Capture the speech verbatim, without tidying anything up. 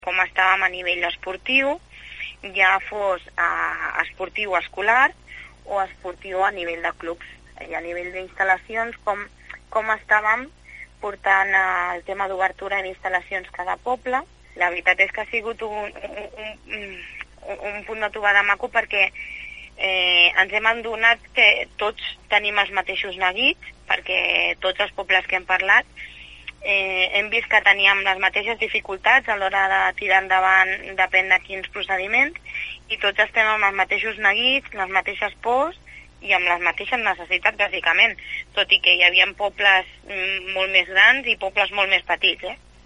com estàvem a nivell esportiu, ja fos eh, esportiu escolar o esportiu a nivell de clubs. I a nivell d'instal·lacions, com, com estàvem portant eh, el tema d'obertura en instal·lacions cada poble. La veritat és que ha sigut un, un, un, un punt de trobada maco perquè eh, ens hem adonat que tots tenim els mateixos neguits, perquè tots els pobles que hem parlat Eh, hem vist que teníem les mateixes dificultats a l'hora de tirar endavant, depèn de quins procediments, i tots estem amb els mateixos neguits, les mateixes pors i amb les mateixes necessitats, bàsicament, tot i que hi havia pobles mm, molt més grans i pobles molt més petits, eh?